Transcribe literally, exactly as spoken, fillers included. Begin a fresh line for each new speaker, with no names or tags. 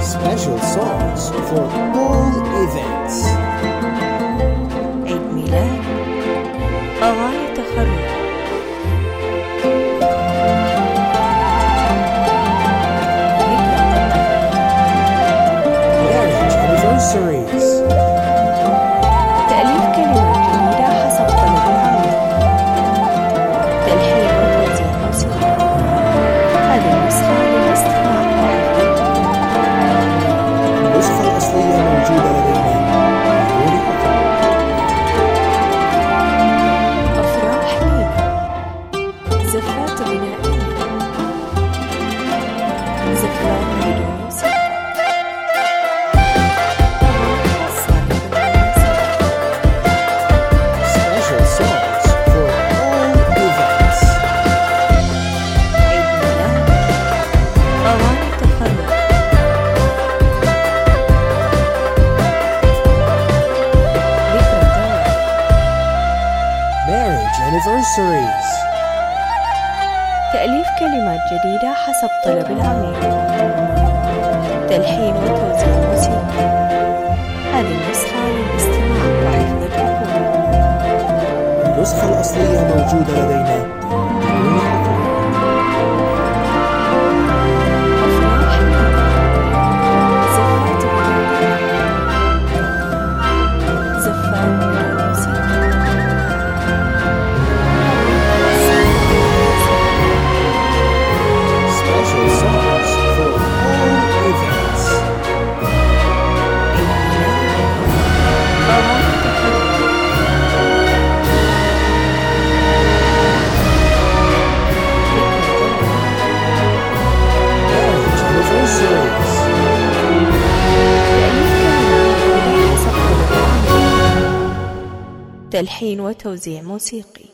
Special songs for all events.
عيد ميلاد، أغاني تخرج،
Marriage anniversaries.
تأليف كلمات جديدة حسب طلب العميل، تلحين وتوزيع موسيقى. هذه النسخة للاستماع وحفظ التكوين.
النسخة الأصلية موجودة لدينا بدون حقوق.
أفراح ليلة، زفات غنائية، زفات بدون موسيقى.
Special songs for all events.
عيد ميلاد، أغاني تخرج، ذكرى زواج.
Marriage anniversaries.
تأليف كلمات جديدة حسب طلب العميل، تلحين وتوزيع موسيقى. هذه النسخة للاستماع وحفظ التكوين.
النسخة الأصلية موجودة لدينا بدون حقوق.
أفراح ليلة، زفات غنائية، زفات بدون موسيقى.
Special songs for all events.
عيد ميلاد، أغاني تخرج، ذكرى زواج.
Marriage anniversaries.
تأليف كلمات جديدة حسب طلب العميل، تلحين وتوزيع موسيقي.